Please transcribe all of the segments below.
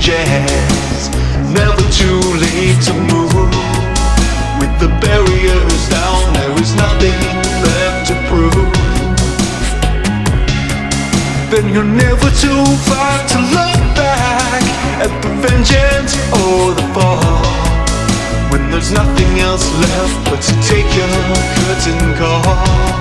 changes. Never too late to move. With the barriers down, there is nothing left to prove. Then you're never too far to look back at the vengeance or the fall. When there's nothing else left but to take your curtain call.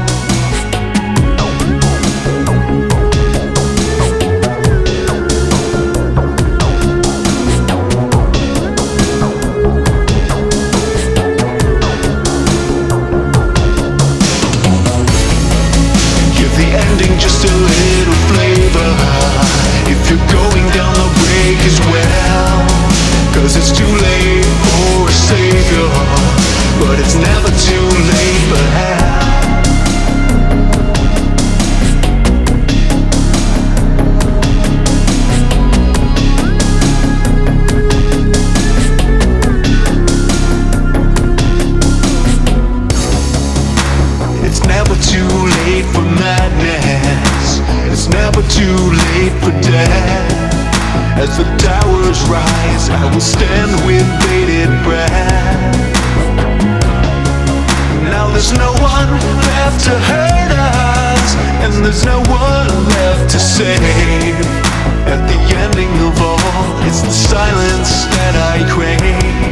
Just a little flavor if you're going down the break as well. 'Cause it's too late for a savior, but it's never too late for help. It's never too late for madness. It's never too late for death. As the towers rise, I will stand with bated breath. Now there's no one left to hurt us, and there's no one left to save. At the ending of all, it's the silence that I crave.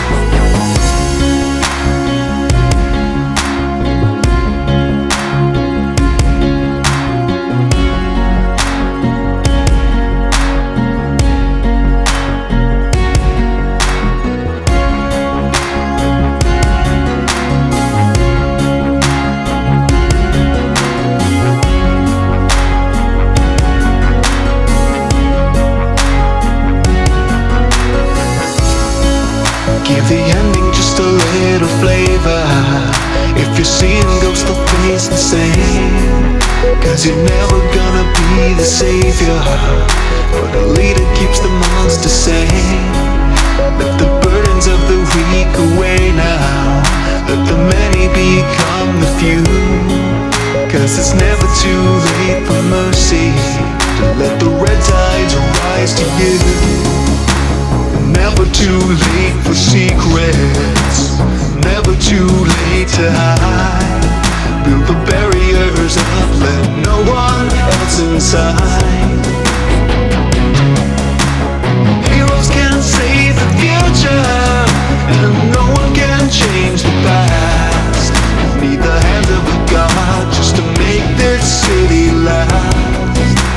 Give the ending just a little flavor. If you're seeing ghosts, they'll face the same. 'Cause you're never gonna be the savior, but a leader keeps the monster sane. Let the burdens of the weak away now. Let the many become the few. 'Cause it's never too late for mercy to let the red tides rise to you. Never too late for secrets. Never too late to hide. Build the barriers up, let no one else inside. Heroes can't save the future, and no one can change the past. Need the hands of a god just to make this city last.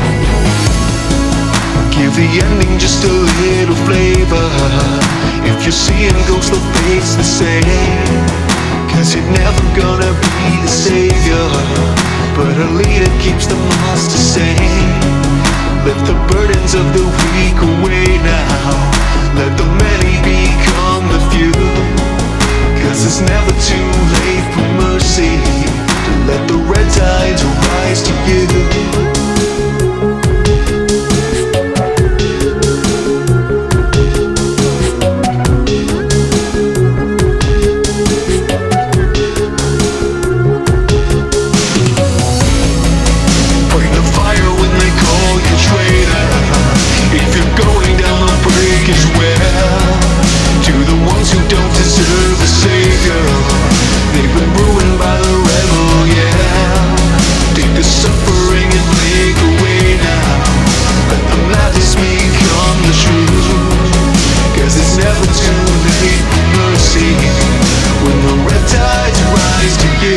Give the ending just a little flavor. If you're seeing ghosts, they'll face the same. 'Cause you're never gonna be the savior, but a leader keeps the monster sane. Lift the burdens of the weak away now. Let the many become the few. 'Cause it's never too late for mercy to let the red tides rise to you. As well, to the ones who don't deserve a savior, they've been ruined by the rebel, yeah. Take the suffering and make away now. Let the madness become the truth. 'Cause it's never too late for mercy when the red tides rise to you.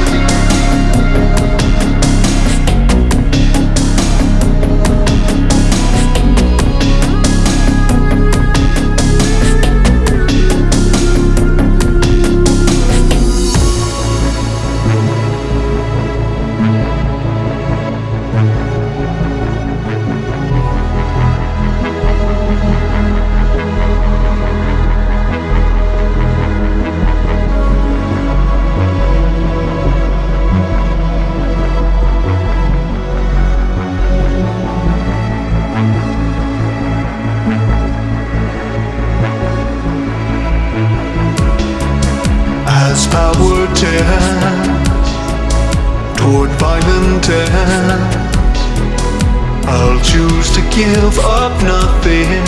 Power tends toward violent ends, I'll choose to give up nothing,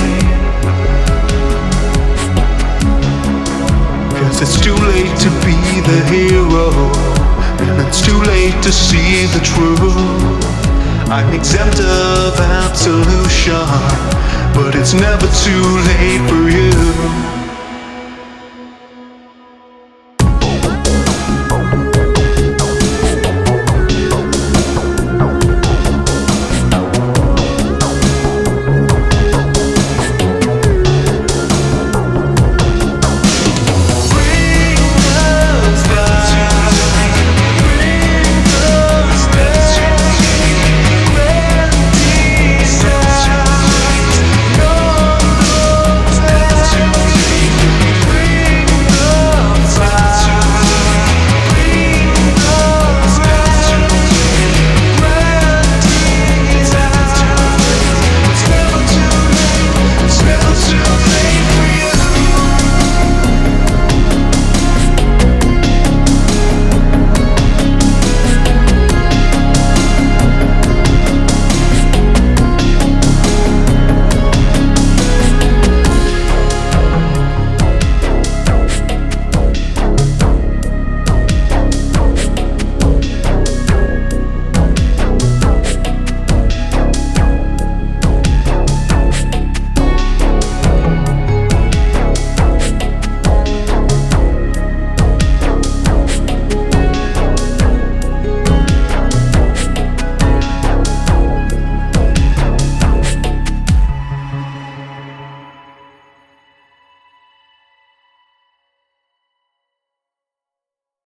'cause it's too late to be the hero, and it's too late to see the truth. I'm exempt of absolution, but it's never too late for you.